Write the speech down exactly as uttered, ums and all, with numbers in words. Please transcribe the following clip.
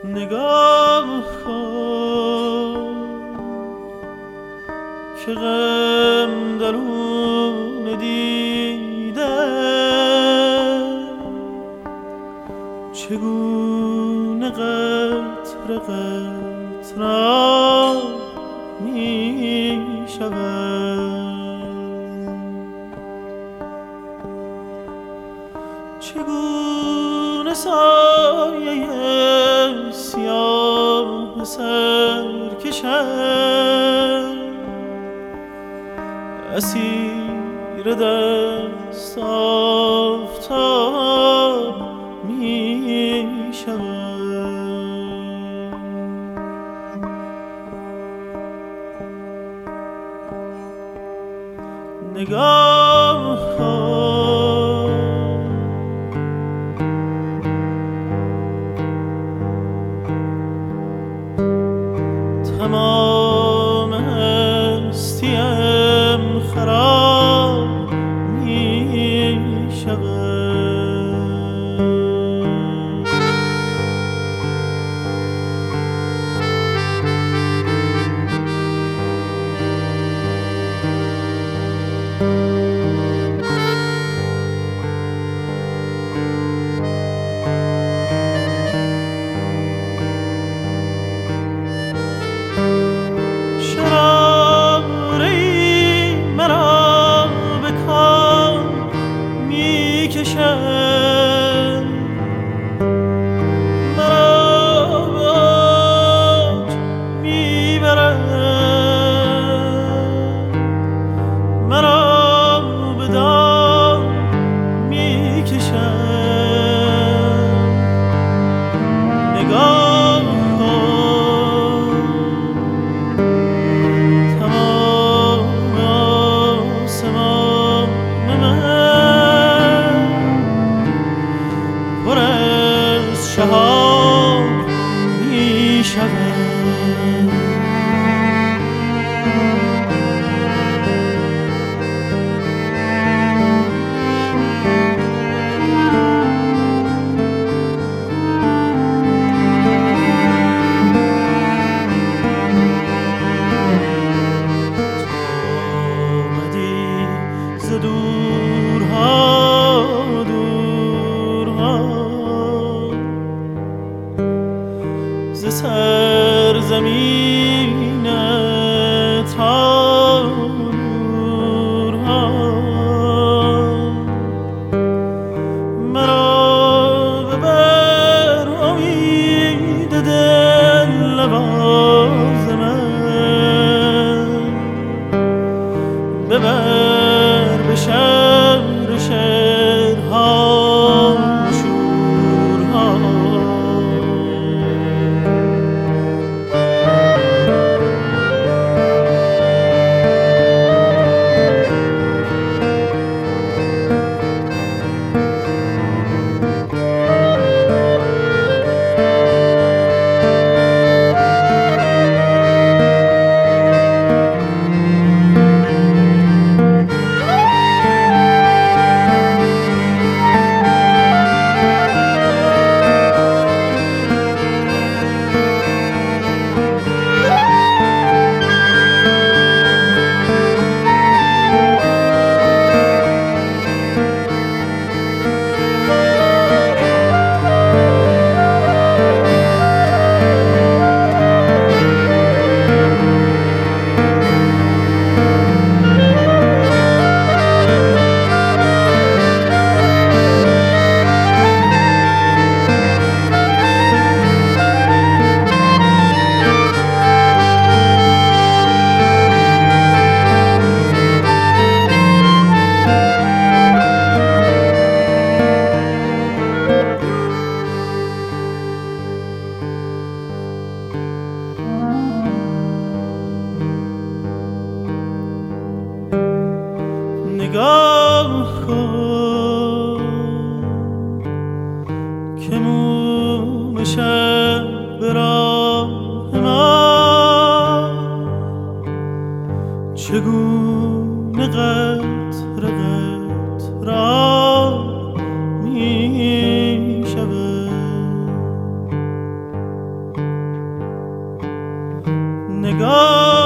نگاه کن که غم درون دیده چگونه قطره قطره می شود، چگونه سایه سیاه سرکشد اسیر دست آفتاب می شود. نگاه کن تمام هستیم خراب می شود. شراری مرا به کام می کشد، مرا به اوج می برد، مرا به دام می کشد. نگاه کن تمام آسمان من پر از شهاب می شود. آمدی ز دورها دورها، ز سرزمین تا دورها، مرا ببر امید دل نواز من، ببر به شهر شهرها شورها. نگاه کن که موم شب به راه ما چگونه قطره قطره می شود. نگاه